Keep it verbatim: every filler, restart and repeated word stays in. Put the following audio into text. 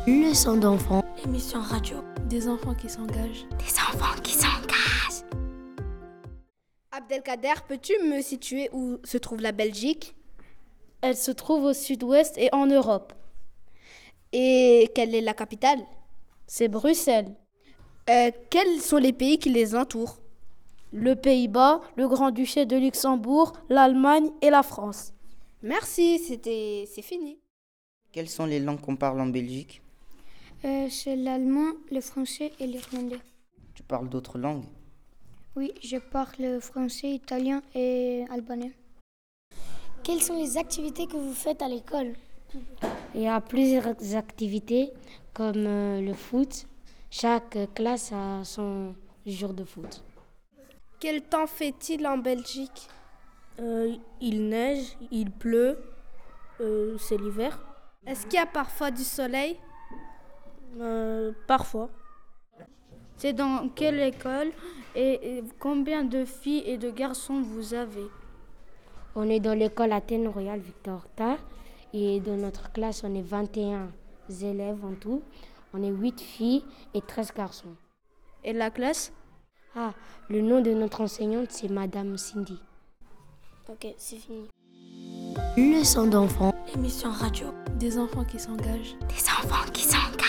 Leçon d'enfant. Émission radio. Des enfants qui s'engagent. Des enfants qui s'engagent. Abdelkader, peux-tu me situer où se trouve la Belgique ? Elle se trouve au sud-ouest et en Europe. Et quelle est la capitale ? C'est Bruxelles. Euh, quels sont les pays qui les entourent ? Le Pays-Bas, le Grand-Duché de Luxembourg, l'Allemagne et la France. Merci, c'était... c'est fini. Quelles sont les langues qu'on parle en Belgique ? euh, C'est l'allemand, le français et l'irlandais. Tu parles d'autres langues ? Oui, je parle français, italien et albanais. Quelles sont les activités que vous faites à l'école ? Il y a plusieurs activités comme euh, le foot. Chaque classe a son jour de foot. Quel temps fait-il en Belgique ? euh, Il neige, il pleut, euh, c'est l'hiver. Est-ce qu'il y a parfois du soleil ? euh, Parfois. C'est dans quelle école et, et combien de filles et de garçons vous avez ? On est dans l'école Athènes Royal Victor Horta et dans notre classe, on est vingt et un élèves en tout. On est huit filles et treize garçons. Et la classe ? Ah, le nom de notre enseignante, c'est Madame Cindy. Ok, c'est fini. Leçon d'enfant. Émission radio. Des enfants qui s'engagent. Des enfants qui s'engagent.